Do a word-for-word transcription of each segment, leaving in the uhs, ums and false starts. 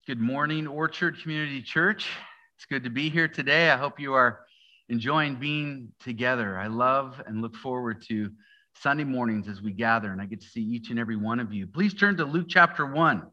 Good morning, Orchard Community Church. It's good to be here today. I hope you are enjoying being together. I love and look forward to Sunday mornings as we gather, and I get to see each and every one of you. Please turn to Luke chapter one.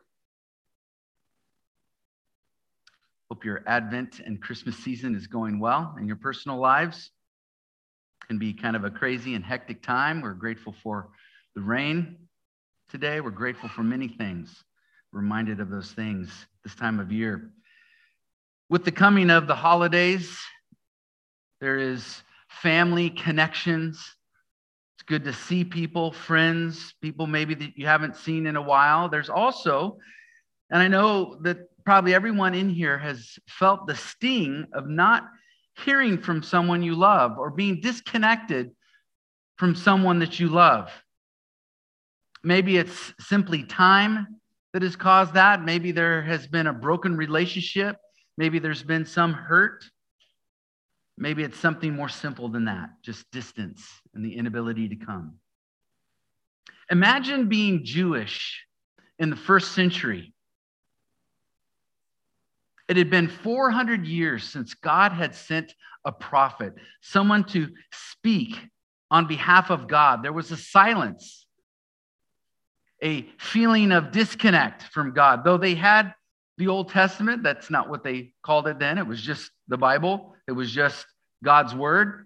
Hope your Advent and Christmas season is going well in your personal lives. It can be kind of a crazy and hectic time. We're grateful for the rain today. We're grateful for many things. Reminded of those things this time of year. With the coming of the holidays, there is family connections. It's good to see people, friends, people maybe that you haven't seen in a while. There's also, and I know that probably everyone in here has felt the sting of not hearing from someone you love or being disconnected from someone that you love. Maybe it's simply time that has caused that. Maybe there has been a broken relationship. Maybe there's been some hurt. Maybe it's something more simple than that, just distance and the inability to come. Imagine being Jewish in the first century. It had been four hundred years since God had sent a prophet, someone to speak on behalf of God. There was a silence, a feeling of disconnect from God. Though they had the Old Testament, that's not what they called it then. It was just the Bible. It was just God's word.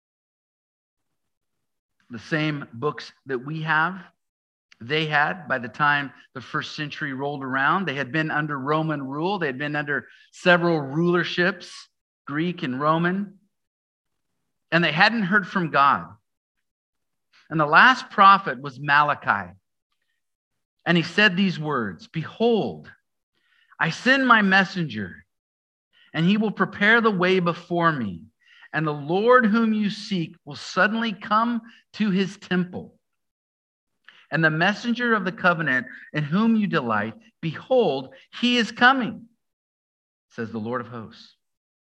The same books that we have, they had by the time the first century rolled around. They had been under Roman rule. They had been under several rulerships, Greek and Roman, and they hadn't heard from God. And the last prophet was Malachi. And he said these words, "Behold, I send my messenger, and he will prepare the way before me. And the Lord whom you seek will suddenly come to his temple. And the messenger of the covenant in whom you delight, behold, he is coming, says the Lord of hosts."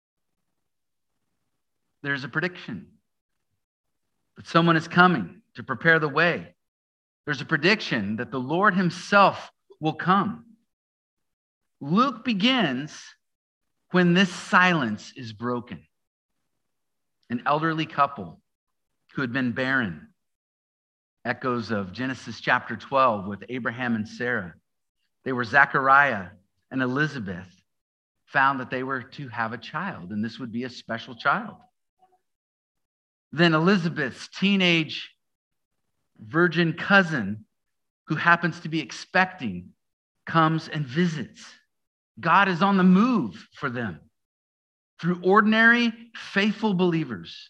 There's a prediction that someone is coming to prepare the way. There's a prediction that the Lord himself will come. Luke begins when this silence is broken. An elderly couple who had been barren. Echoes of Genesis chapter twelve with Abraham and Sarah. They were Zechariah and Elizabeth, found that they were to have a child, and this would be a special child. Then Elizabeth's teenage virgin cousin, who happens to be expecting, comes and visits. God is on the move for them through ordinary, faithful believers.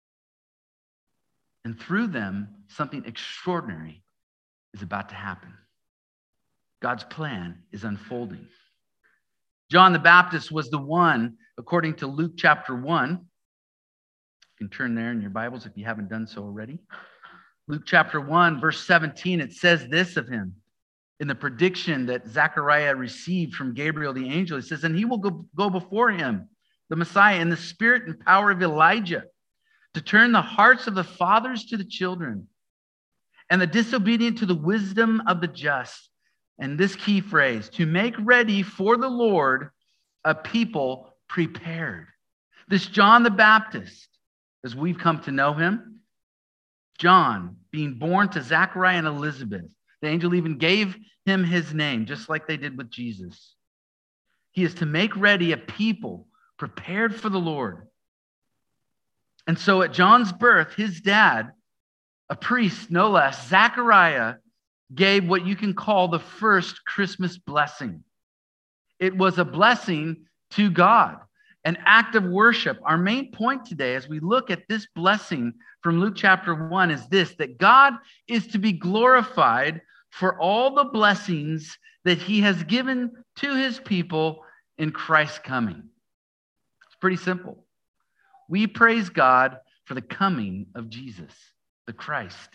And through them, something extraordinary is about to happen. God's plan is unfolding. John the Baptist was the one, according to Luke chapter one. You can turn there in your Bibles if you haven't done so already. Luke chapter one, verse seventeen, it says this of him. In the prediction that Zechariah received from Gabriel the angel, it says, "And he will go, go before him, the Messiah, in the spirit and power of Elijah, to turn the hearts of the fathers to the children, and the disobedient to the wisdom of the just." And this key phrase, "to make ready for the Lord a people prepared." This John the Baptist, as we've come to know him, John, being born to Zechariah and Elizabeth. The angel even gave him his name, just like they did with Jesus. He is to make ready a people prepared for the Lord. And so at John's birth, his dad, a priest no less, Zechariah, gave what you can call the first Christmas blessing. It was a blessing to God, an act of worship. Our main point today as we look at this blessing from Luke chapter one is this, that God is to be glorified for all the blessings that he has given to his people in Christ's coming. It's pretty simple. We praise God for the coming of Jesus, the Christ.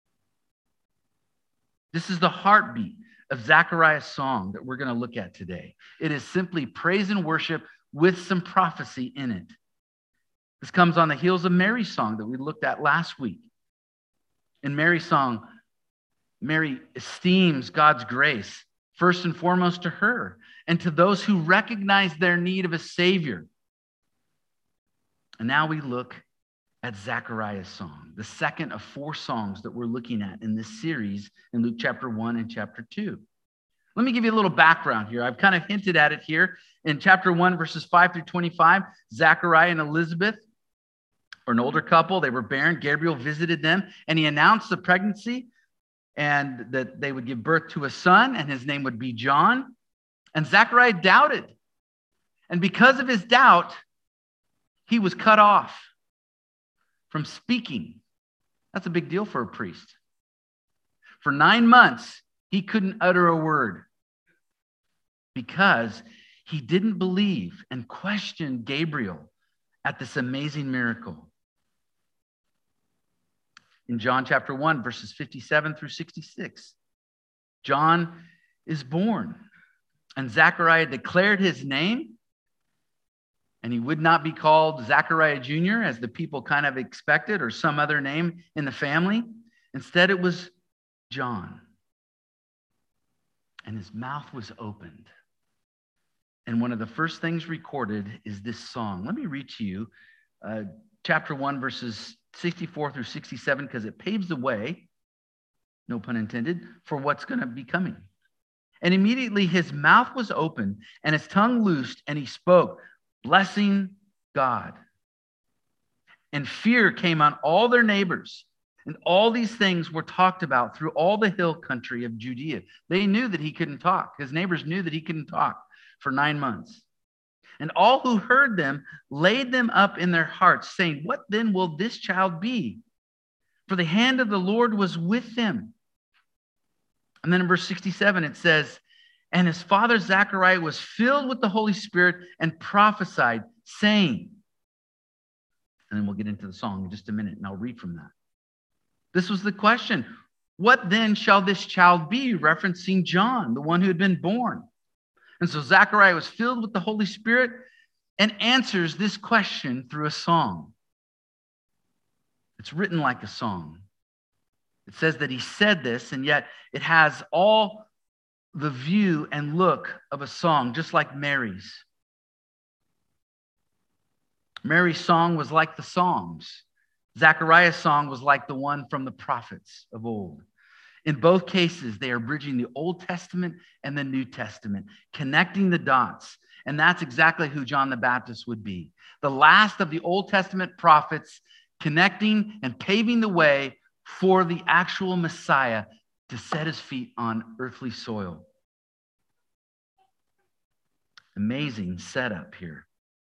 This is the heartbeat of Zechariah's song that we're going to look at today. It is simply praise and worship with some prophecy in it. This comes on the heels of Mary's song that we looked at last week. In Mary's song, Mary esteems God's grace first and foremost to her. and to those who recognize their need of a Savior. And now we look at Zechariah's song, the second of four songs that we're looking at in this series in Luke chapter one and chapter two. Let me give you a little background here. I've kind of hinted at it here. In chapter one, verses five through twenty-five, Zechariah and Elizabeth are an older couple. They were barren. Gabriel visited them, and he announced the pregnancy and that they would give birth to a son, and his name would be John. And Zechariah doubted. And because of his doubt, he was cut off from speaking. That's a big deal for a priest. For nine months, he couldn't utter a word because he didn't believe and questioned Gabriel at this amazing miracle. In John chapter one, verses fifty-seven through sixty-six, John is born, and Zechariah declared his name, and he would not be called Zechariah Junior as the people kind of expected, or some other name in the family. Instead, it was John. And his mouth was opened. And one of the first things recorded is this song. Let me read to you uh, chapter one, verses sixty-four through sixty-seven, because it paves the way, no pun intended, for what's going to be coming. And immediately his mouth was opened and his tongue loosed, and he spoke, blessing God. And fear came on all their neighbors. And all these things were talked about through all the hill country of Judea. They knew that he couldn't talk. His neighbors knew that he couldn't talk for nine months. And all who heard them laid them up in their hearts, saying, what then will this child be? For the hand of the Lord was with them. And then in verse sixty-seven, it says, and his father Zechariah was filled with the Holy Spirit and prophesied, saying, and then we'll get into the song in just a minute, and I'll read from that. This was the question. What then shall this child be? Referencing John, the one who had been born. And so Zechariah was filled with the Holy Spirit and answers this question through a song. It's written like a song. It says that he said this, and yet it has all the view and look of a song, just like Mary's. Mary's song was like the Psalms. Zechariah's song was like the one from the prophets of old. In both cases, they are bridging the Old Testament and the New Testament, connecting the dots. And that's exactly who John the Baptist would be. The last of the Old Testament prophets, connecting and paving the way for the actual Messiah to set his feet on earthly soil. Amazing setup here.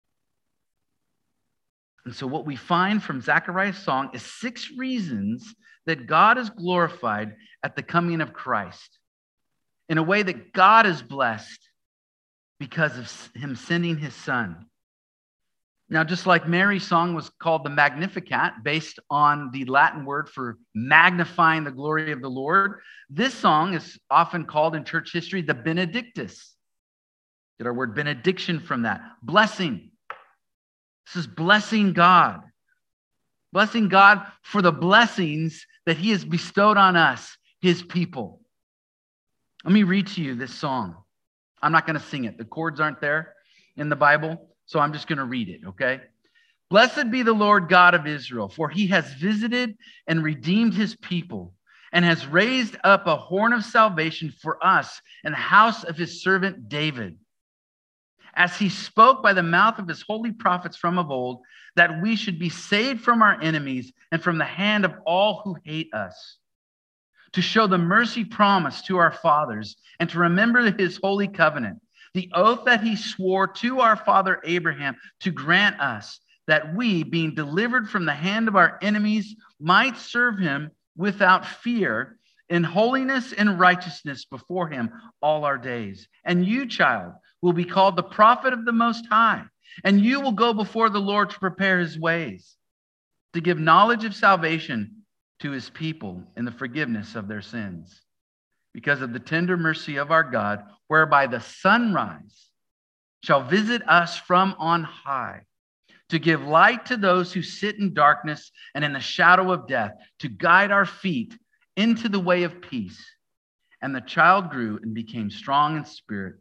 And so what we find from Zechariah's song is six reasons that God is glorified at the coming of Christ in a way that God is blessed because of him sending his son. Now, just like Mary's song was called the Magnificat, based on the Latin word for magnifying the glory of the Lord, this song is often called in church history the Benedictus. Get our word benediction from that. Blessing. This is blessing God. Blessing God for the blessings that he has bestowed on us, his people. Let me read to you this song. I'm not going to sing it. The chords aren't there in the Bible, so I'm just going to read it, okay? Blessed be the Lord God of Israel, for he has visited and redeemed his people and has raised up a horn of salvation for us in the house of his servant David, as he spoke by the mouth of his holy prophets from of old, that we should be saved from our enemies and from the hand of all who hate us, to show the mercy promised to our fathers and to remember his holy covenant, the oath that he swore to our father Abraham to grant us that we, being delivered from the hand of our enemies, might serve him without fear in holiness and righteousness before him all our days. And you, child, will be called the prophet of the Most High, and you will go before the Lord to prepare his ways, to give knowledge of salvation to his people in the forgiveness of their sins, because of the tender mercy of our God, whereby the sunrise shall visit us from on high, to give light to those who sit in darkness and in the shadow of death, to guide our feet into the way of peace. And the child grew and became strong in spirit,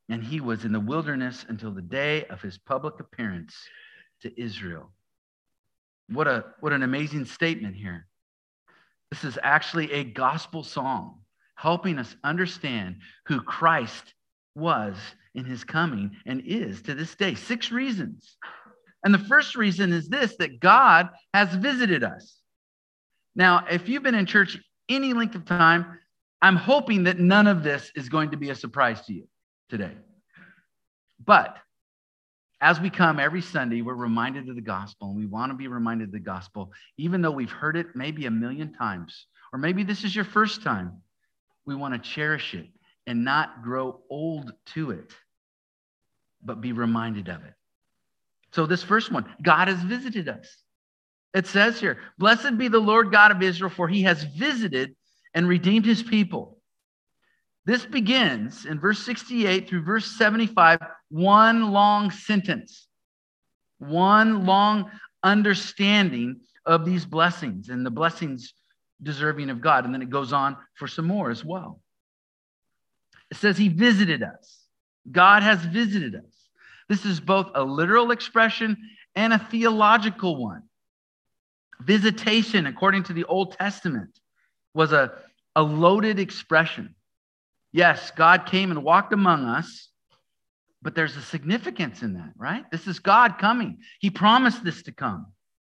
and he was in the wilderness until the day of his public appearance to Israel. What a what an amazing statement here. This is actually a gospel song helping us understand who Christ was in his coming and is to this day. Six reasons. And the first reason is this, that God has visited us. Now, if you've been in church any length of time, I'm hoping that none of this is going to be a surprise to you today. But as we come every Sunday, we're reminded of the gospel, and we want to be reminded of the gospel, even though we've heard it maybe a million times, or maybe this is your first time. We want to cherish it and not grow old to it, but be reminded of it. So this first one, God has visited us. It says here, blessed be the Lord God of Israel, for he has visited and redeemed his people. This begins in verse sixty-eight through verse seventy-five, one long sentence, one long understanding of these blessings and the blessings deserving of God. And then it goes on for some more as well. It says he visited us. God has visited us. This is both a literal expression and a theological one. Visitation, according to the Old Testament, was a, a loaded expression. Yes, God came and walked among us, but there's a significance in that, right? This is God coming. He promised this to come.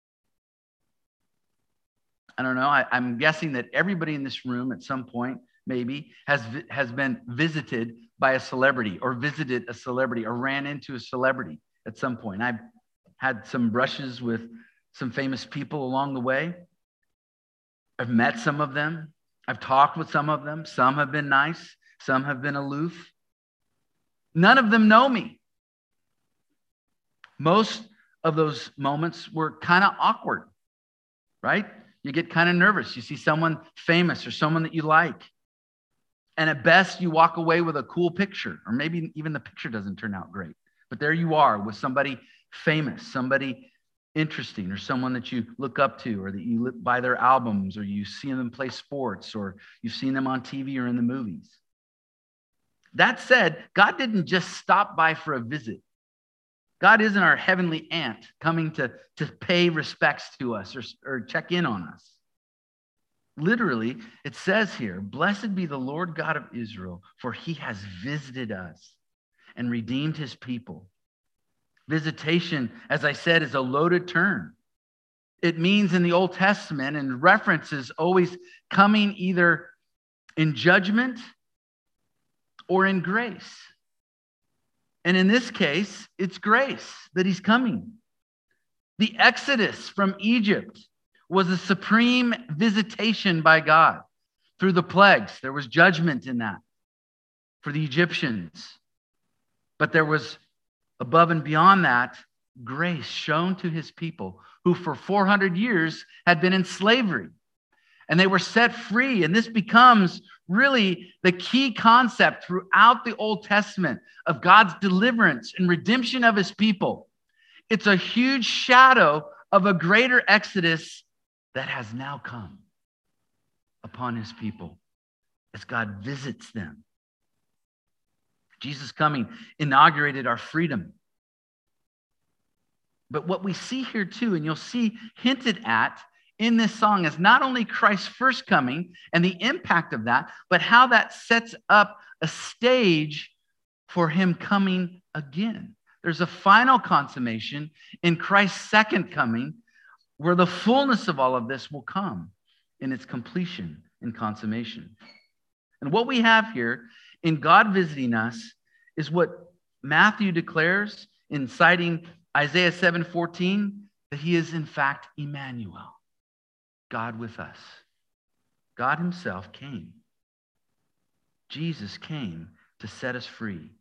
I don't know. I, I'm guessing that everybody in this room at some point maybe has, has been visited by a celebrity or visited a celebrity or ran into a celebrity at some point. I've had some brushes with some famous people along the way. I've met some of them. I've talked with some of them. Some have been nice. Some have been aloof. None of them know me. Most of those moments were kind of awkward, right? You get kind of nervous. You see someone famous or someone that you like. And at best, you walk away with a cool picture, or maybe even the picture doesn't turn out great. But there you are with somebody famous, somebody interesting, or someone that you look up to, or that you buy their albums, or you see them play sports, or you've seen them on T V or in the movies. That said, God didn't just stop by for a visit. God isn't our heavenly aunt coming to, to pay respects to us or, or check in on us. Literally, it says here, blessed be the Lord God of Israel, for he has visited us and redeemed his people. Visitation, as I said, is a loaded term. It means in the Old Testament, and references always coming either in judgment or in grace. And in this case, it's grace that he's coming. The Exodus from Egypt was a supreme visitation by God through the plagues. There was judgment in that for the Egyptians. But there was, above and beyond that, grace shown to his people who for four hundred years had been in slavery. And they were set free. And this becomes really the key concept throughout the Old Testament of God's deliverance and redemption of his people. It's a huge shadow of a greater exodus that has now come upon his people as God visits them. Jesus coming inaugurated our freedom. But what we see here too, and you'll see hinted at in this song, is not only Christ's first coming and the impact of that, but how that sets up a stage for him coming again. There's a final consummation in Christ's second coming where the fullness of all of this will come in its completion and consummation. And what we have here in God visiting us is what Matthew declares in citing Isaiah seven fourteen, that he is in fact Emmanuel, God with us. God himself came. Jesus came to set us free.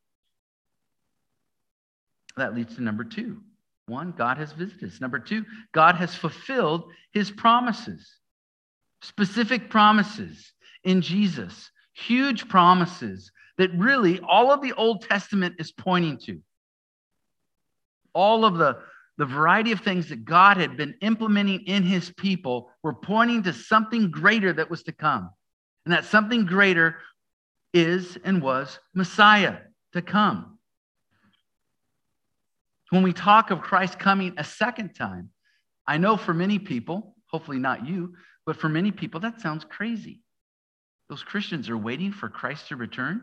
That leads to number two. One, God has visited us. Number two, God has fulfilled his promises. Specific promises in Jesus. Huge promises that really all of the Old Testament is pointing to. All of the, the variety of things that God had been implementing in his people were pointing to something greater that was to come. And that something greater is and was Messiah, to come. When we talk of Christ coming a second time, I know for many people, hopefully not you, but for many people, that sounds crazy. Those Christians are waiting for Christ to return.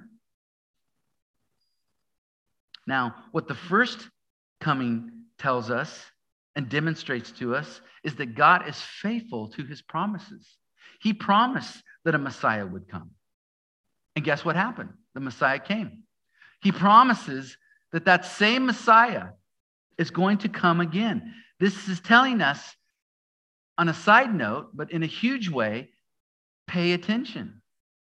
Now, what the first coming tells us and demonstrates to us is that God is faithful to his promises. He promised that a Messiah would come. And guess what happened? The Messiah came. He promises that that same Messiah is going to come again. This is telling us, on a side note, but in a huge way, pay attention.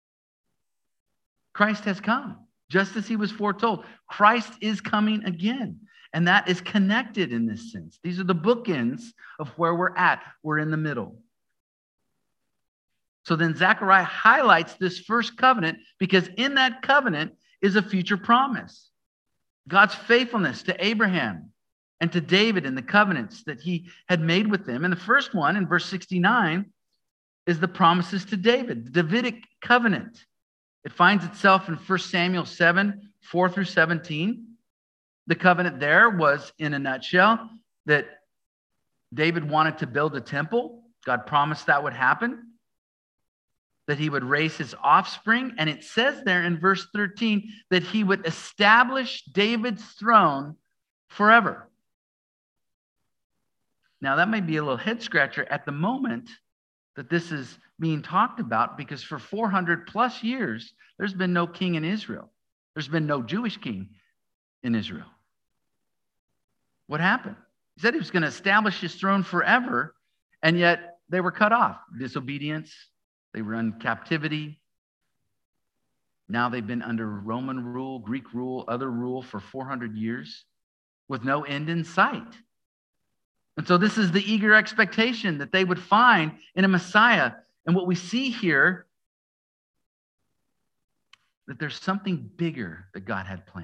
Christ has come, just as he was foretold. Christ is coming again. And that is connected in this sense. These are the bookends of where we're at. We're in the middle. So then Zechariah highlights this first covenant because in that covenant is a future promise. God's faithfulness to Abraham and to David and the covenants that he had made with them. And the first one in verse sixty-nine is the promises to David, the Davidic covenant. It finds itself in First Samuel seven, four through seventeen. The covenant there was, in a nutshell, that David wanted to build a temple. God promised that would happen, that he would raise his offspring. And it says there in verse thirteen that he would establish David's throne forever. Now, that may be a little head scratcher at the moment that this is being talked about, because for four hundred plus years, there's been no king in Israel. There's been no Jewish king in Israel. What happened? He said he was going to establish his throne forever, and yet they were cut off. Disobedience. They were in captivity. Now they've been under Roman rule, Greek rule, other rule for four hundred years with no end in sight. And so this is the eager expectation that they would find in a Messiah. And what we see here, that there's something bigger that God had planned.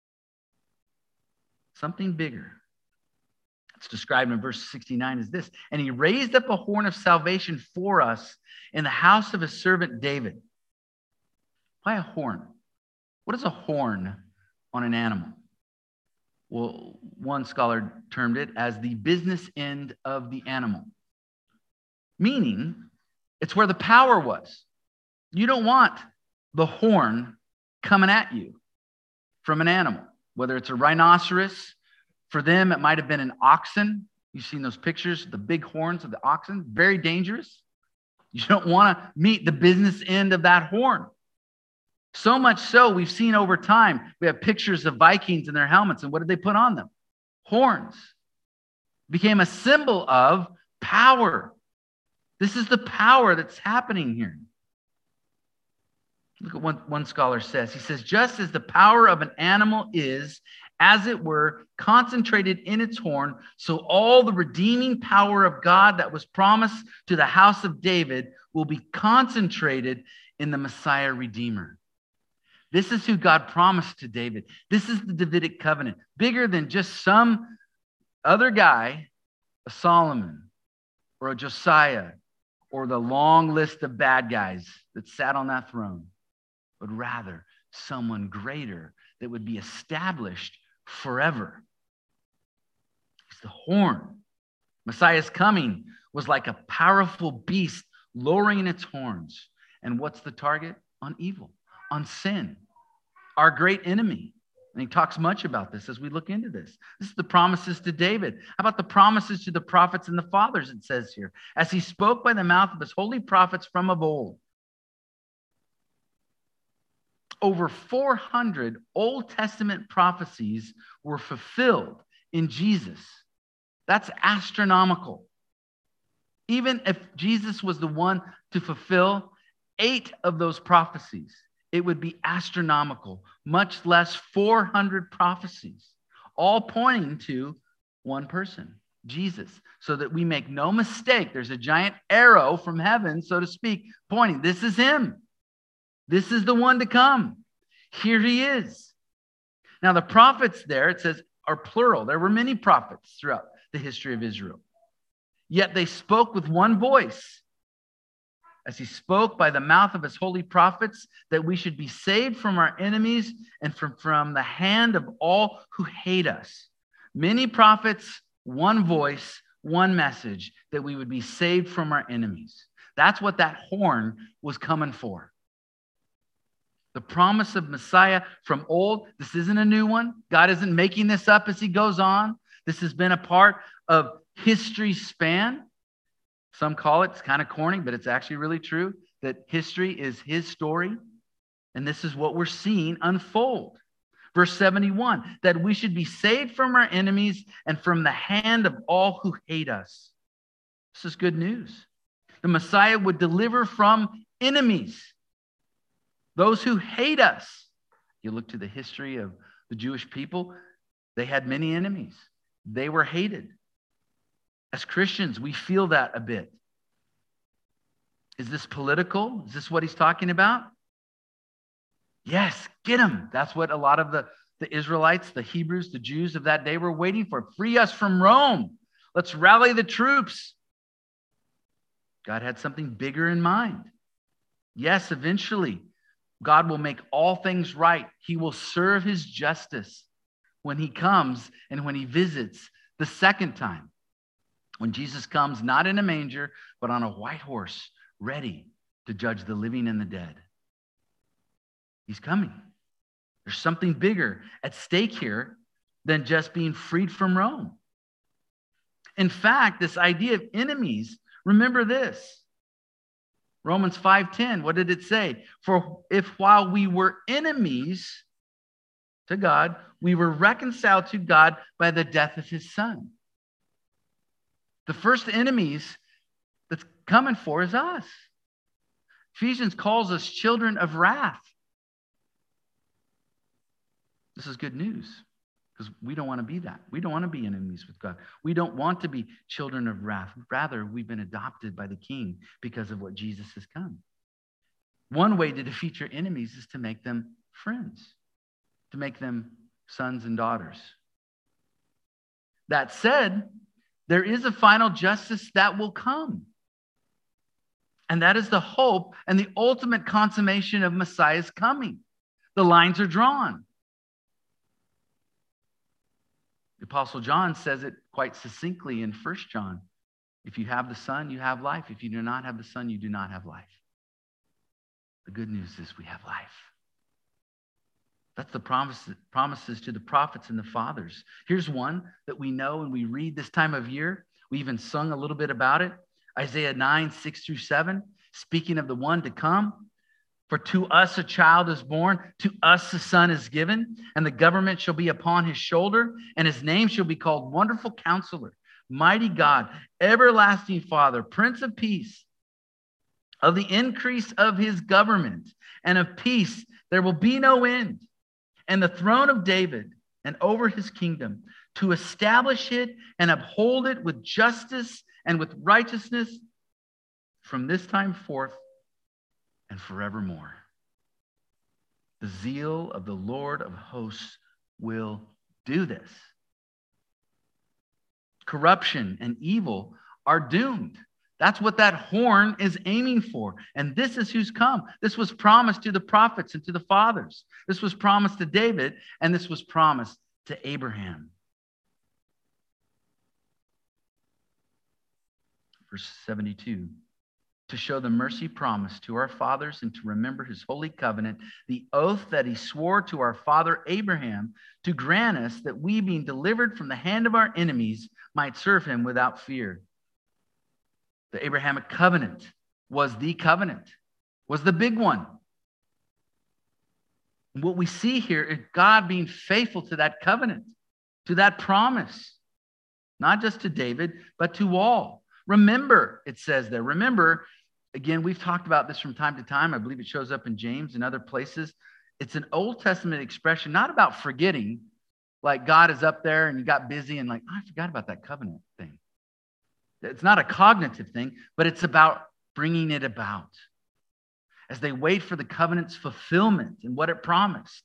Something bigger. It's described in verse sixty-nine as this: and he raised up a horn of salvation for us in the house of his servant David. Why a horn? What is a horn on an animal? Well, one scholar termed it as the business end of the animal, meaning it's where the power was. You don't want the horn coming at you from an animal, whether it's a rhinoceros. For them, it might have been an oxen. You've seen those pictures, the big horns of the oxen, very dangerous. You don't want to meet the business end of that horn. So much so, we've seen over time, we have pictures of Vikings in their helmets, and what did they put on them? Horns. Became a symbol of power. This is the power that's happening here. Look at what one scholar says. He says, just as the power of an animal is, as it were, concentrated in its horn, so all the redeeming power of God that was promised to the house of David will be concentrated in the Messiah Redeemer. This is who God promised to David. This is the Davidic covenant, bigger than just some other guy, a Solomon or a Josiah, or the long list of bad guys that sat on that throne, but rather someone greater that would be established forever. It's the horn. Messiah's coming was like a powerful beast lowering its horns. And what's the target? On evil, on sin, our great enemy. And he talks much about this as we look into this. This is the promises to David. How about the promises to the prophets and the fathers, it says here, as he spoke by the mouth of his holy prophets from of old. Over four hundred Old Testament prophecies were fulfilled in Jesus. That's astronomical. Even if Jesus was the one to fulfill eight of those prophecies, it would be astronomical, much less four hundred prophecies, all pointing to one person, Jesus, so that we make no mistake. There's a giant arrow from heaven, so to speak, pointing. This is him. This is the one to come. Here he is. Now, the prophets there, it says, are plural. There were many prophets throughout the history of Israel. Yet they spoke with one voice. as he spoke by the mouth of his holy prophets, that we should be saved from our enemies and from, from the hand of all who hate us. Many prophets, one voice, one message, that we would be saved from our enemies. That's what that horn was coming for. The promise of Messiah from old. This isn't a new one. God isn't making this up as he goes on. This has been a part of history's span. Some call it, it's kind of corny, but it's actually really true, that history is his story. And this is what we're seeing unfold. Verse seventy-one, that we should be saved from our enemies and from the hand of all who hate us. This is good news. The Messiah would deliver from enemies, those who hate us. You look to the history of the Jewish people, they had many enemies. They were hated. As Christians, we feel that a bit. Is this political? Is this what he's talking about? Yes, get them. That's what a lot of the, the Israelites, the Hebrews, the Jews of that day were waiting for. Free us from Rome. Let's rally the troops. God had something bigger in mind. Yes, eventually, God will make all things right. He will serve his justice when he comes and when he visits the second time. When Jesus comes, not in a manger, but on a white horse, ready to judge the living and the dead. He's coming. There's something bigger at stake here than just being freed from Rome. In fact, this idea of enemies, remember this. Romans five ten, what did it say? For if while we were enemies to God, we were reconciled to God by the death of his son. The first enemies that's coming for is us. Ephesians calls us children of wrath. This is good news because we don't want to be that. We don't want to be enemies with God. We don't want to be children of wrath. Rather, we've been adopted by the King because of what Jesus has come. One way to defeat your enemies is to make them friends, to make them sons and daughters. That said, there is a final justice that will come. And that is the hope and the ultimate consummation of Messiah's coming. The lines are drawn. The Apostle John says it quite succinctly in First John. If you have the Son, you have life. If you do not have the Son, you do not have life. The good news is we have life. That's the promise, promises to the prophets and the fathers. Here's one that we know and we read this time of year. We even sung a little bit about it. Isaiah nine, six through seven, speaking of the one to come. For to us a child is born, to us a son is given, and the government shall be upon his shoulder, and his name shall be called Wonderful Counselor, Mighty God, Everlasting Father, Prince of Peace. Of the increase of his government and of peace there will be no end. And the throne of David and over his kingdom, to establish it and uphold it with justice and with righteousness from this time forth and forevermore. The zeal of the Lord of hosts will do this. Corruption and evil are doomed. That's what that horn is aiming for. And this is who's come. This was promised to the prophets and to the fathers. This was promised to David, and this was promised to Abraham. Verse seventy-two. To show the mercy promised to our fathers and to remember his holy covenant, the oath that he swore to our father Abraham, to grant us that we, being delivered from the hand of our enemies, might serve him without fear. The Abrahamic covenant was the covenant, was the big one. And what we see here is God being faithful to that covenant, to that promise, not just to David, but to all. Remember, it says there, remember, again, we've talked about this from time to time. I believe it shows up in James and other places. It's an Old Testament expression, not about forgetting, like God is up there and you got busy and like, oh, I forgot about that covenant thing. It's not a cognitive thing, but it's about bringing it about. As they wait for the covenant's fulfillment and what it promised,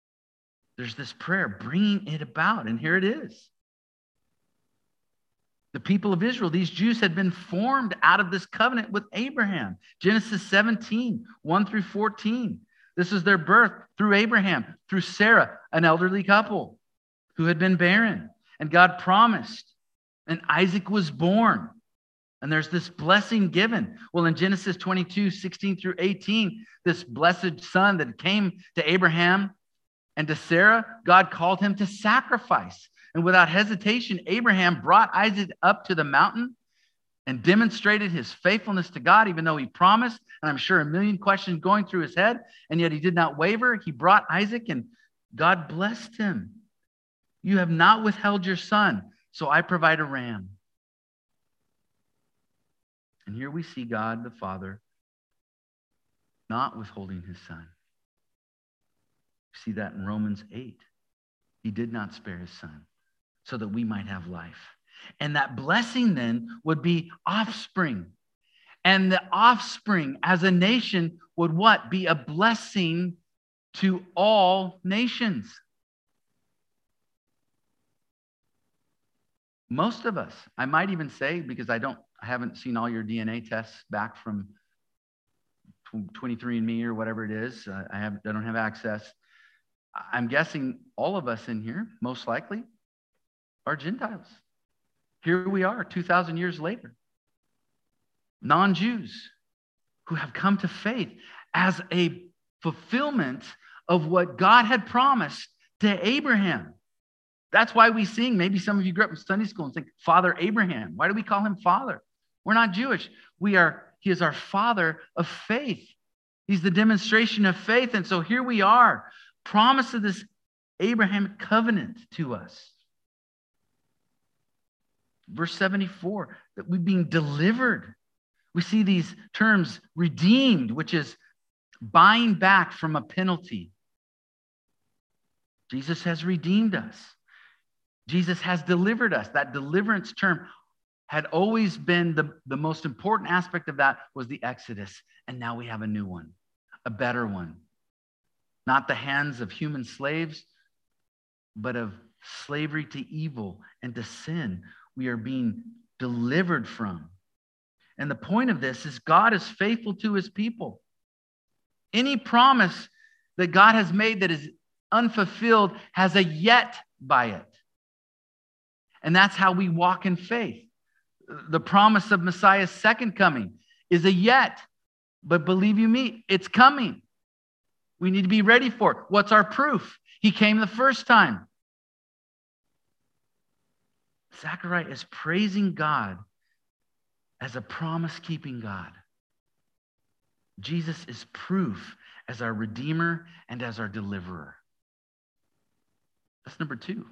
there's this prayer, bringing it about, and here it is. The people of Israel, these Jews had been formed out of this covenant with Abraham. Genesis seventeen, one through fourteen. This is their birth through Abraham, through Sarah, an elderly couple who had been barren. And God promised, and Isaac was born. And there's this blessing given. Well, in Genesis twenty-two, sixteen through eighteen, this blessed son that came to Abraham and to Sarah, God called him to sacrifice. And without hesitation, Abraham brought Isaac up to the mountain and demonstrated his faithfulness to God, even though he promised. And I'm sure a million questions going through his head, and yet he did not waver. He brought Isaac, and God blessed him. You have not withheld your son, so I provide a ram. And here we see God the Father not withholding his son. We see that in Romans eight. He did not spare his son so that we might have life. And that blessing then would be offspring. And the offspring as a nation would what? Be a blessing to all nations. Most of us, I might even say, because I don't, I haven't seen all your D N A tests back from twenty-three and me or whatever it is. Uh, I have, I don't have access. I'm guessing all of us in here, most likely, are Gentiles. Here we are, two thousand years later. Non-Jews who have come to faith as a fulfillment of what God had promised to Abraham. That's why we sing, maybe some of you grew up in Sunday school and think, Father Abraham. Why do we call him Father? We're not Jewish. We are, he is our Father of faith. He's the demonstration of faith. And so here we are, promise of this Abrahamic covenant to us. Verse seventy-four, that we're being delivered. We see these terms redeemed, which is buying back from a penalty. Jesus has redeemed us. Jesus has delivered us. That deliverance term had always been the, the most important aspect of that was the Exodus. And now we have a new one, a better one. Not the hands of human slaves, but of slavery to evil and to sin. We are being delivered from. And the point of this is God is faithful to his people. Any promise that God has made that is unfulfilled has a yet by it. And that's how we walk in faith. The promise of Messiah's second coming is a yet. But believe you me, it's coming. We need to be ready for it. What's our proof? He came the first time. Zechariah is praising God as a promise-keeping God. Jesus is proof as our Redeemer and as our Deliverer. That's number two.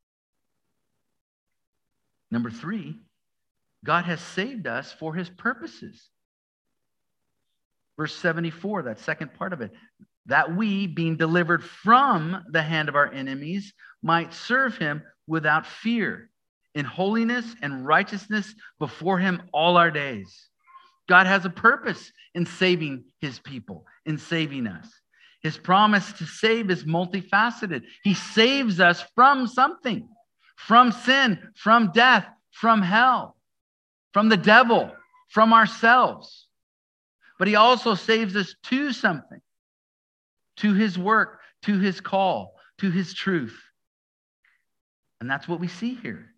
Number three, God has saved us for his purposes. Verse seventy-four, that second part of it. That we, being delivered from the hand of our enemies, might serve him without fear, in holiness and righteousness before him all our days. God has a purpose in saving his people, in saving us. His promise to save is multifaceted. He saves us from something, from sin, from death, from hell, from the devil, from ourselves. But he also saves us to something, to his work, to his call, to his truth. And that's what we see here.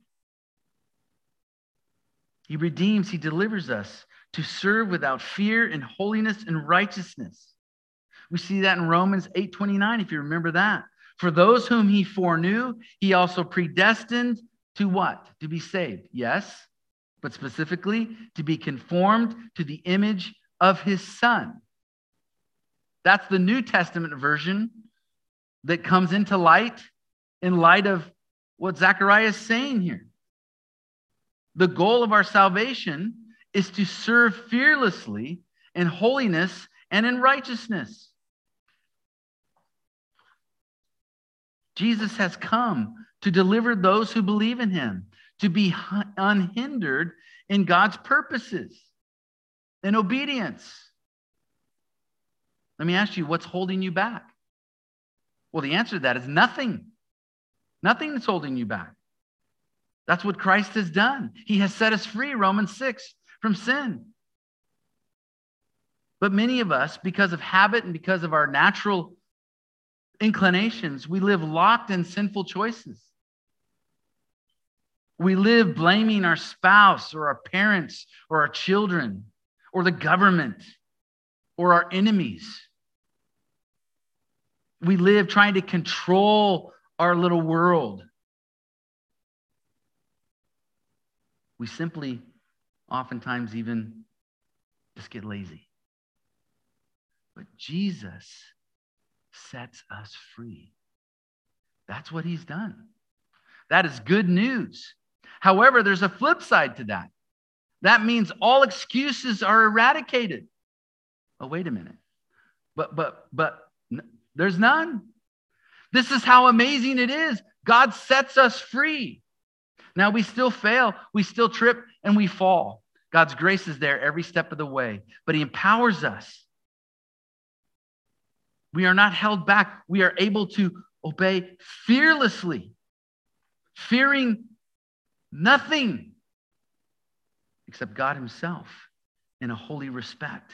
He redeems, he delivers us to serve without fear in holiness and righteousness. We see that in Romans eight twenty-nine, if you remember that. For those whom he foreknew, he also predestined to what? To be saved. Yes, but specifically to be conformed to the image of his Son. That's the New Testament version that comes into light in light of what Zechariah is saying here. The goal of our salvation is to serve fearlessly in holiness and in righteousness. Jesus has come to deliver those who believe in him, to be unhindered in God's purposes, in obedience. Let me ask you, what's holding you back? Well, the answer to that is nothing. Nothing is holding you back. That's what Christ has done. He has set us free, Romans six, from sin. But many of us, because of habit and because of our natural inclinations, we live locked in sinful choices. We live blaming our spouse or our parents or our children or the government or our enemies. We live trying to control our little world. We simply, oftentimes even, just get lazy. But Jesus sets us free. That's what he's done. That is good news. However, there's a flip side to that. That means all excuses are eradicated. Oh, wait a minute. But, but, but n- there's none. This is how amazing it is. God sets us free. Now, we still fail, we still trip, and we fall. God's grace is there every step of the way, but he empowers us. We are not held back. We are able to obey fearlessly, fearing nothing except God himself in a holy respect.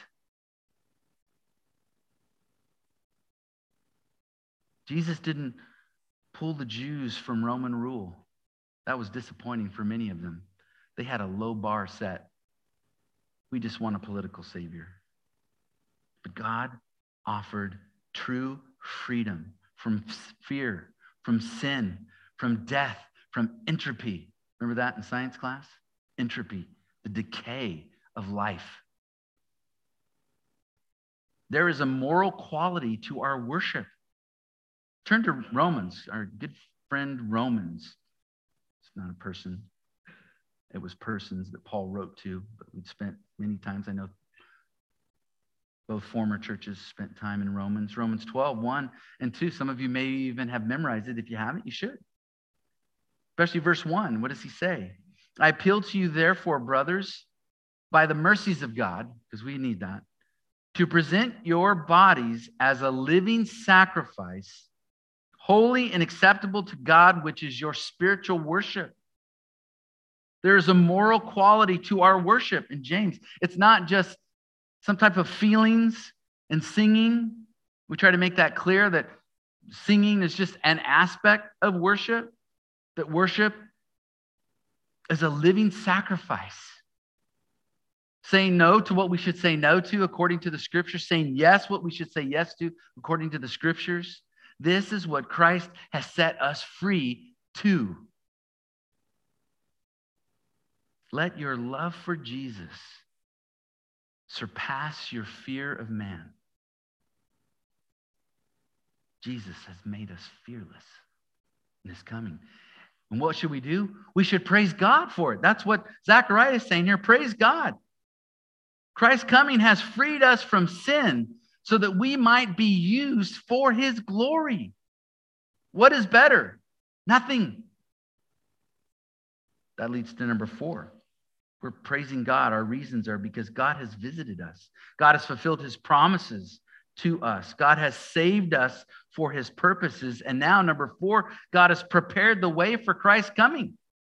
Jesus didn't pull the Jews from Roman rule. That was disappointing for many of them. They had a low bar set. We just want a political savior. But God offered true freedom from fear, from sin, from death, from entropy. Remember that in science class? Entropy, the decay of life. There is a moral quality to our worship. Turn to Romans, our good friend Romans. It's not a person. It was persons that Paul wrote to, but we'd spent many times, I know both former churches spent time in Romans. Romans twelve, one and two. Some of you may even have memorized it. If you haven't, you should. Especially verse one. What does he say? I appeal to you, therefore, brothers, by the mercies of God, because we need that, to present your bodies as a living sacrifice, holy and acceptable to God, which is your spiritual worship. There is a moral quality to our worship in James. It's not just some type of feelings and singing. We try to make that clear that singing is just an aspect of worship, that worship is a living sacrifice. Saying no to what we should say no to according to the scriptures, saying yes what we should say yes to according to the scriptures. This is what Christ has set us free to. Let your love for Jesus surpass your fear of man. Jesus has made us fearless in his coming. And what should we do? We should praise God for it. That's what Zechariah is saying here. Praise God. Christ's coming has freed us from sin so that we might be used for his glory. What is better? Nothing. That leads to number four. We're praising God. Our reasons are because God has visited us. God has fulfilled his promises to us. God has saved us for his purposes. And now, number four, God has prepared the way for Christ's coming.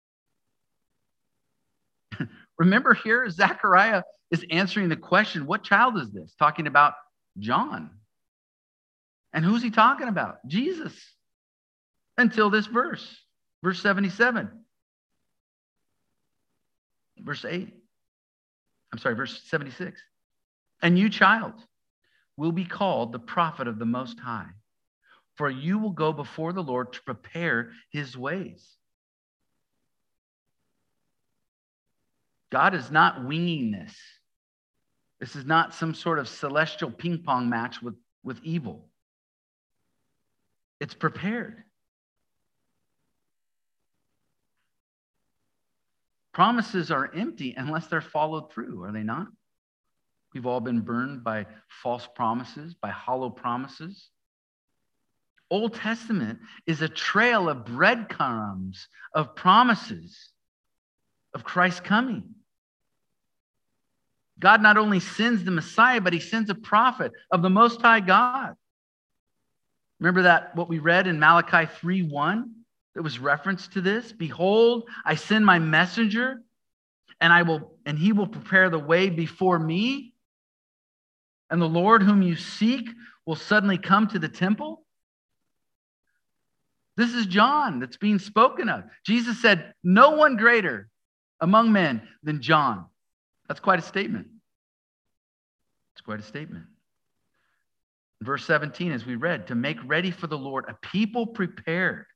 Remember here, Zechariah is answering the question, what child is this? Talking about John. And who's he talking about? Jesus. Until this verse, verse seventy-seven. Verse eight. I'm sorry, verse seventy-six. And you, child, will be called the prophet of the Most High, for you will go before the Lord to prepare his ways. God is not winging this. This is not some sort of celestial ping pong match with, with evil. It's prepared. Promises are empty unless they're followed through, are they not? We've all been burned by false promises, by hollow promises. Old Testament is a trail of breadcrumbs, of promises of Christ's coming. God not only sends the Messiah, but he sends a prophet of the Most High God. Remember that, what we read in Malachi three one? that was referenced to this? Behold, I send my messenger, and I will, and he will prepare the way before me. And the Lord whom you seek will suddenly come to the temple. This is John that's being spoken of. Jesus said, no one greater among men than John. That's quite a statement. It's quite a statement. Verse seventeen, as we read, to make ready for the Lord a people prepared.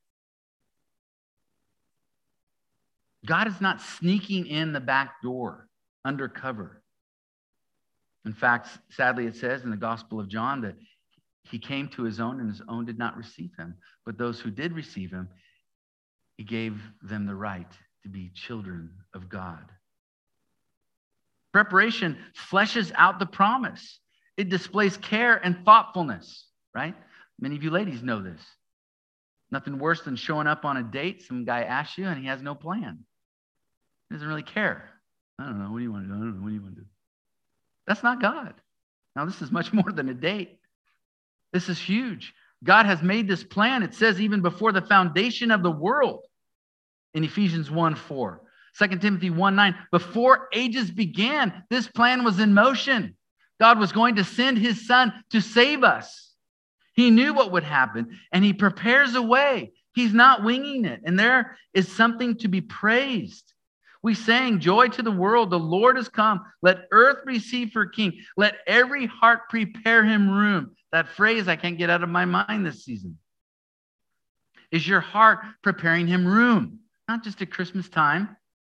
God is not sneaking in the back door undercover. In fact, sadly, it says in the Gospel of John that he came to his own and his own did not receive him. But those who did receive him, he gave them the right to be children of God. Preparation fleshes out the promise. It displays care and thoughtfulness, right? Many of you ladies know this. Nothing worse than showing up on a date. Some guy asks you and he has no plan. He doesn't really care. I don't know. What do you want to do? I don't know. What do you want to do? That's not God. Now, this is much more than a date. This is huge. God has made this plan. It says even before the foundation of the world in Ephesians one four. Second Timothy one nine. Before ages began, this plan was in motion. God was going to send his son to save us. He knew what would happen, and he prepares a way. He's not winging it, and there is something to be praised. We sang, joy to the world, the Lord has come. Let earth receive her king. Let every heart prepare him room. That phrase I can't get out of my mind this season. Is your heart preparing him room? Not just at Christmas time,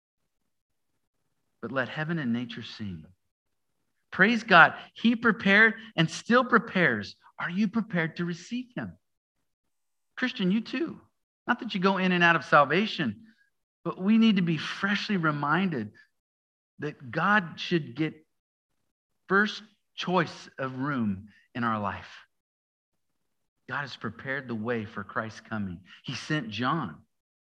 but let heaven and nature sing. Praise God. He prepared and still prepares. Are you prepared to receive him? Christian, you too. Not that you go in and out of salvation, but we need to be freshly reminded that God should get first choice of room in our life. God has prepared the way for Christ's coming. He sent John.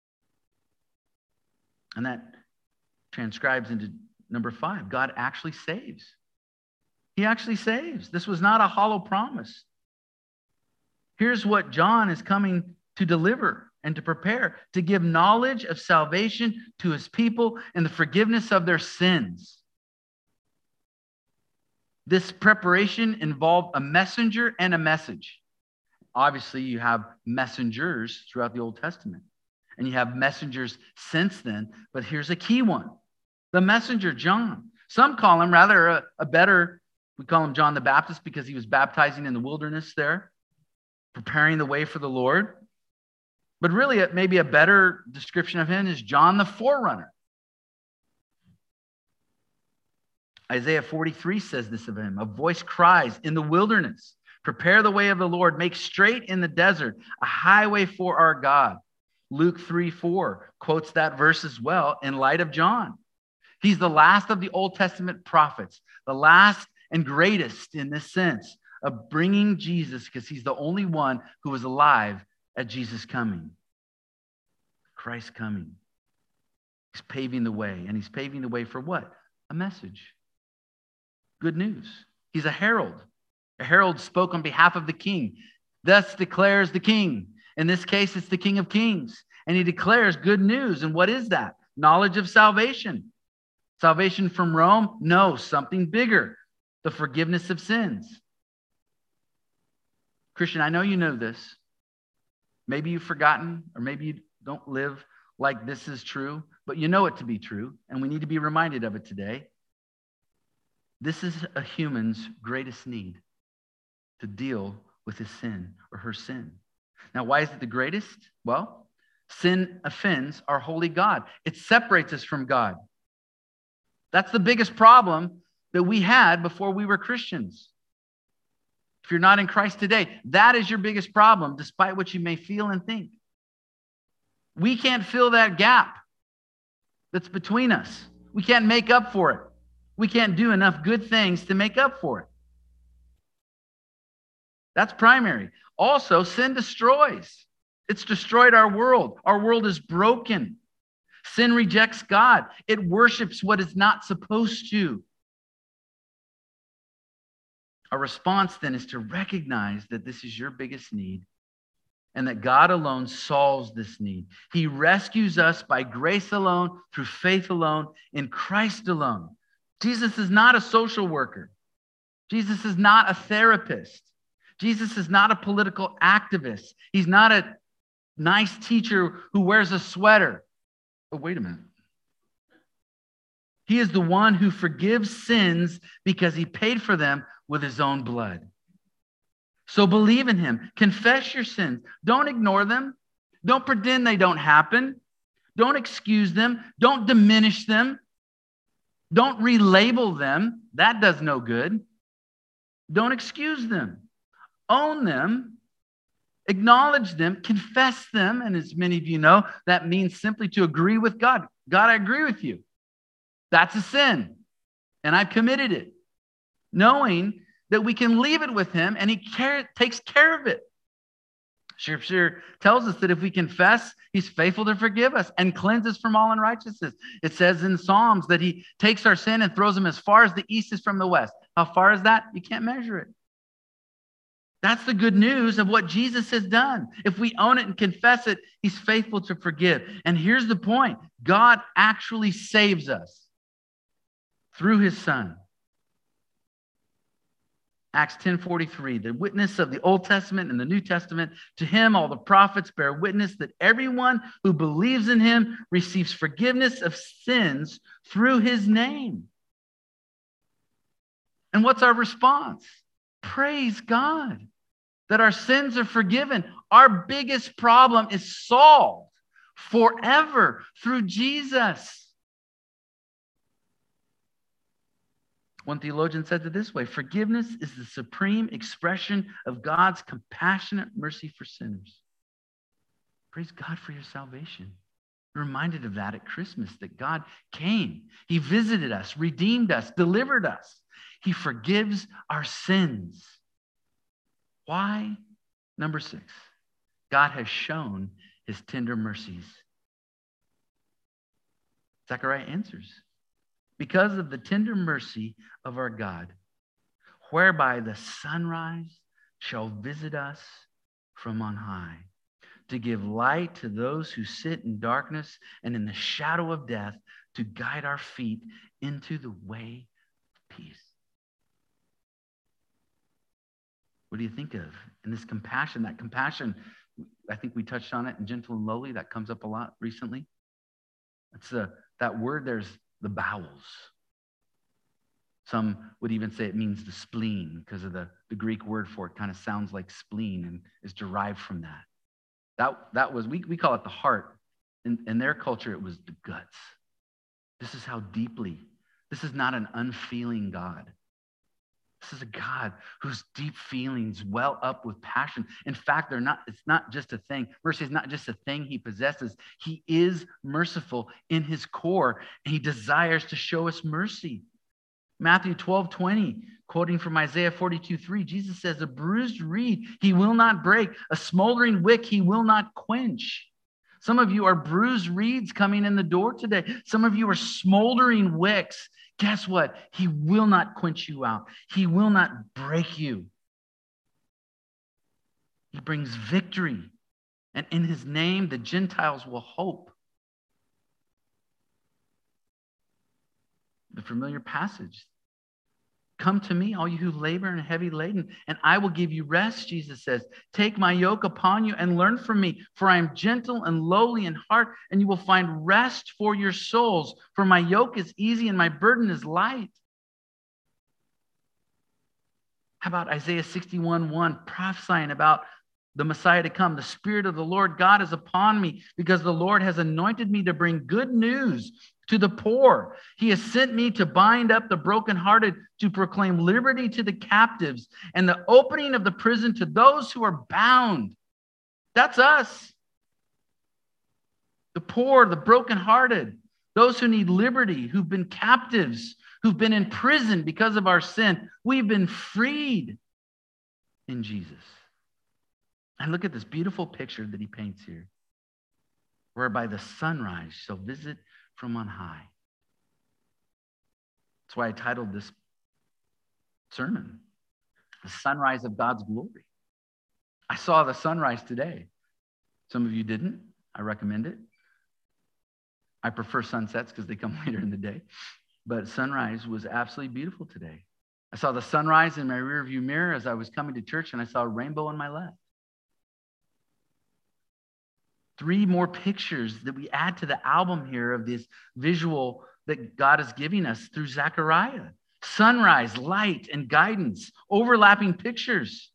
And that transcribes into number five. God actually saves. He actually saves. This was not a hollow promise. Here's what John is coming to deliver and to prepare, to give knowledge of salvation to his people and the forgiveness of their sins. This preparation involved a messenger and a message. Obviously, you have messengers throughout the Old Testament, and you have messengers since then, but here's a key one. The messenger, John. Some call him rather a, a better, we call him John the Baptist because he was baptizing in the wilderness there, preparing the way for the Lord. But really, maybe a better description of him is John the forerunner. Isaiah forty-three says this of him. A voice cries in the wilderness, prepare the way of the Lord, make straight in the desert a highway for our God. Luke three four quotes that verse as well in light of John. He's the last of the Old Testament prophets, the last and greatest in this sense of bringing Jesus, because he's the only one who was alive at Jesus' coming. Christ's coming. He's paving the way. And he's paving the way for what? A message. Good news. He's a herald. A herald spoke on behalf of the king. Thus declares the king. In this case, it's the King of Kings. And he declares good news. And what is that? Knowledge of salvation. Salvation from Rome? No, something bigger. The forgiveness of sins. Christian, I know you know this. Maybe you've forgotten, or maybe you don't live like this is true, but you know it to be true, and we need to be reminded of it today. This is a human's greatest need, to deal with his sin or her sin. Now, why is it the greatest? Well, sin offends our holy God. It separates us from God. That's the biggest problem that we had before we were Christians. If you're not in Christ today, that is your biggest problem, despite what you may feel and think. We can't fill that gap that's between us. We can't make up for it. We can't do enough good things to make up for it. That's primary. Also, sin destroys. It's destroyed our world. Our world is broken. Sin rejects God. It worships what it's not supposed to. Our response then is to recognize that this is your biggest need and that God alone solves this need. He rescues us by grace alone, through faith alone, in Christ alone. Jesus is not a social worker. Jesus is not a therapist. Jesus is not a political activist. He's not a nice teacher who wears a sweater. Oh, wait a minute. He is the one who forgives sins because he paid for them with his own blood. So believe in him. Confess your sins. Don't ignore them. Don't pretend they don't happen. Don't excuse them. Don't diminish them. Don't relabel them. That does no good. Don't excuse them. Own them. Acknowledge them. Confess them. And as many of you know, that means simply to agree with God. God, I agree with you. That's a sin. And I've committed it. Knowing that we can leave it with him and he care, takes care of it. Scripture tells us that if we confess, he's faithful to forgive us and cleanse us from all unrighteousness. It says in Psalms that he takes our sin and throws them as far as the east is from the west. How far is that? You can't measure it. That's the good news of what Jesus has done. If we own it and confess it, he's faithful to forgive. And here's the point. God actually saves us through his Son. Acts ten forty-three, the witness of the Old Testament and the New Testament, to him all the prophets bear witness that everyone who believes in him receives forgiveness of sins through his name. And what's our response? Praise God that our sins are forgiven. Our biggest problem is solved forever through Jesus. One theologian says it this way: forgiveness is the supreme expression of God's compassionate mercy for sinners. Praise God for your salvation. We're reminded of that at Christmas, that God came. He visited us, redeemed us, delivered us. He forgives our sins. Why? Number six, God has shown his tender mercies. Zechariah answers. Because of the tender mercy of our God, whereby the sunrise shall visit us from on high, to give light to those who sit in darkness and in the shadow of death, to guide our feet into the way of peace. What do you think of in this compassion? That compassion, I think we touched on it in gentle and lowly. That comes up a lot recently. It's a, that word, there's the bowels. Some would even say it means the spleen because of the, the Greek word for it kind of sounds like spleen and is derived from that. That, that was, we, we call it the heart. In, in their culture, it was the guts. This is how deeply, this is not an unfeeling God. This is a God whose deep feelings well up with passion. In fact, they're not, it's not just a thing. Mercy is not just a thing he possesses. He is merciful in his core, and he desires to show us mercy. Matthew twelve twenty, quoting from Isaiah forty-two three, Jesus says, a bruised reed he will not break, a smoldering wick he will not quench. Some of you are bruised reeds coming in the door today. Some of you are smoldering wicks. Guess what? He will not quench you out. He will not break you. He brings victory. And in his name, the Gentiles will hope. The familiar passage. Come to me, all you who labor and are heavy laden, and I will give you rest, Jesus says. Take my yoke upon you and learn from me, for I am gentle and lowly in heart, and you will find rest for your souls. For my yoke is easy and my burden is light. How about Isaiah sixty-one one, prophesying about the Messiah to come? The Spirit of the Lord God is upon me, because the Lord has anointed me to bring good news to the poor. He has sent me to bind up the brokenhearted, to proclaim liberty to the captives, and the opening of the prison to those who are bound. That's us. The poor, the brokenhearted, those who need liberty, who've been captives, who've been in prison because of our sin. We've been freed in Jesus. And look at this beautiful picture that he paints here, whereby the sunrise shall visit from on high. That's why I titled this sermon, The Sunrise of God's Glory. I saw the sunrise today. Some of you didn't. I recommend it. I prefer sunsets because they come later in the day. But sunrise was absolutely beautiful today. I saw the sunrise in my rearview mirror as I was coming to church, and I saw a rainbow on my left. Three more pictures that we add to the album here of this visual that God is giving us through Zechariah. Sunrise, light, and guidance, overlapping pictures.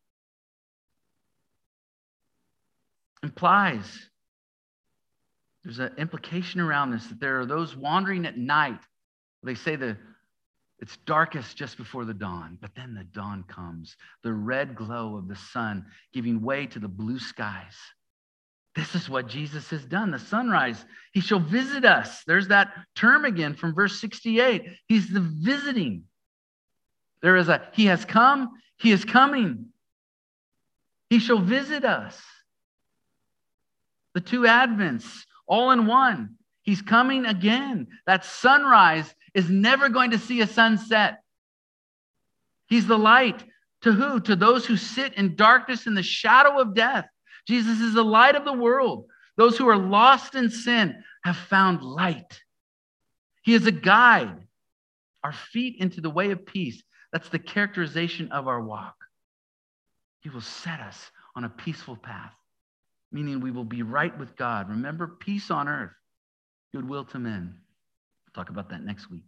Implies, there's an implication around this, that there are those wandering at night. They say the it's darkest just before the dawn, but then the dawn comes, the red glow of the sun giving way to the blue skies. This is what Jesus has done. The sunrise, he shall visit us. There's that term again from verse sixty-eight. He's the visiting. There is a, he has come, he is coming. He shall visit us. The two advents, all in one. He's coming again. That sunrise is never going to see a sunset. He's the light. To who? To those who sit in darkness in the shadow of death. Jesus is the light of the world. Those who are lost in sin have found light. He is a guide. Our feet into the way of peace. That's the characterization of our walk. He will set us on a peaceful path, meaning we will be right with God. Remember, peace on earth, goodwill to men. We'll talk about that next week.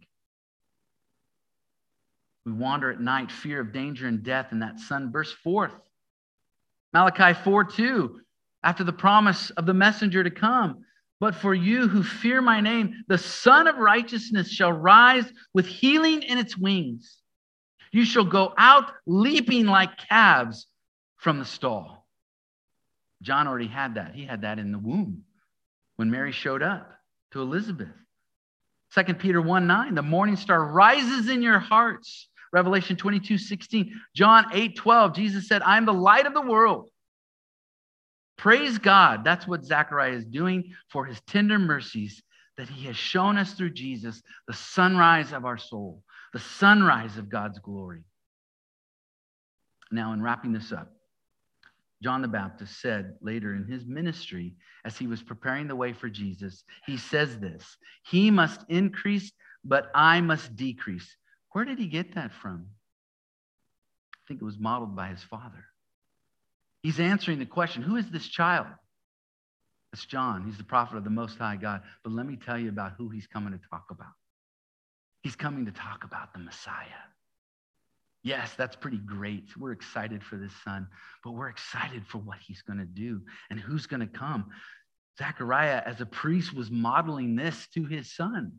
We wander at night, fear of danger and death, and that sun bursts forth. Malachi four two, after the promise of the messenger to come. But for you who fear my name, the Son of Righteousness shall rise with healing in its wings. You shall go out leaping like calves from the stall. John already had that. He had that in the womb when Mary showed up to Elizabeth. Second Peter one nine, the morning star rises in your hearts. Revelation twenty-two sixteen, John eight twelve, Jesus said, I am the light of the world. Praise God. That's what Zechariah is doing for his tender mercies that he has shown us through Jesus, the sunrise of our soul, the sunrise of God's glory. Now, in wrapping this up, John the Baptist said later in his ministry, as he was preparing the way for Jesus, he says this, he must increase, but I must decrease. Where did he get that from? I think it was modeled by his father. He's answering the question, who is this child? It's John. He's the prophet of the Most High God. But let me tell you about who he's coming to talk about. He's coming to talk about the Messiah. Yes, that's pretty great. We're excited for this son, but we're excited for what he's going to do and who's going to come. Zechariah, as a priest, was modeling this to his son.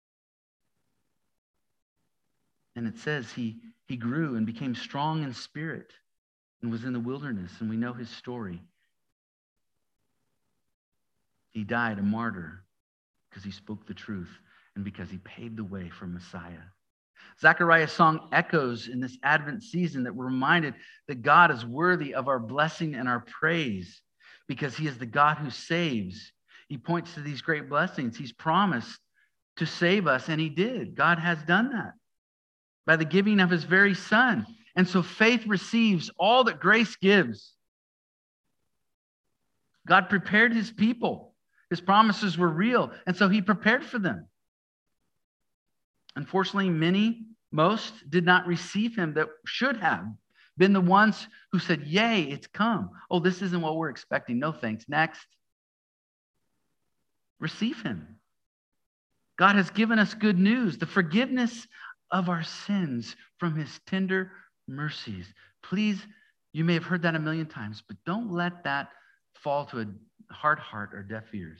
And it says he, he grew and became strong in spirit and was in the wilderness, and we know his story. He died a martyr because he spoke the truth and because he paved the way for Messiah. Zechariah's song echoes in this Advent season that we're reminded that God is worthy of our blessing and our praise because he is the God who saves. He points to these great blessings. He's promised to save us, and he did. God has done that by the giving of his very son. And so faith receives all that grace gives. God prepared his people. His promises were real, and so he prepared for them. Unfortunately, many, most, did not receive him that should have been the ones who said, yay, it's come. Oh, this isn't what we're expecting. No thanks. Next. Receive him. God has given us good news, the forgiveness of our sins from his tender mercies. Please, you may have heard that a million times, but don't let that fall to a hard heart or deaf ears.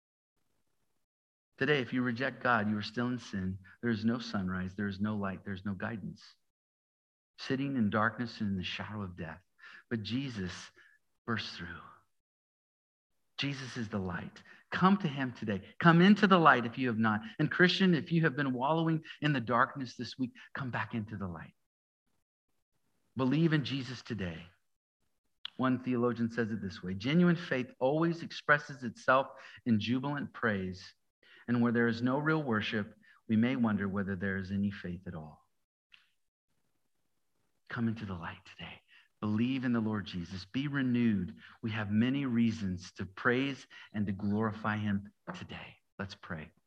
Today, if you reject God, you are still in sin. There is no sunrise. There is no light. There is no guidance. Sitting in darkness and in the shadow of death. But Jesus bursts through. Jesus is the light. Come to him today. Come into the light if you have not. And Christian, if you have been wallowing in the darkness this week, come back into the light. Believe in Jesus today. One theologian says it this way: genuine faith always expresses itself in jubilant praise. And where there is no real worship, we may wonder whether there is any faith at all. Come into the light today. Believe in the Lord Jesus. Be renewed. We have many reasons to praise and to glorify him today. Let's pray.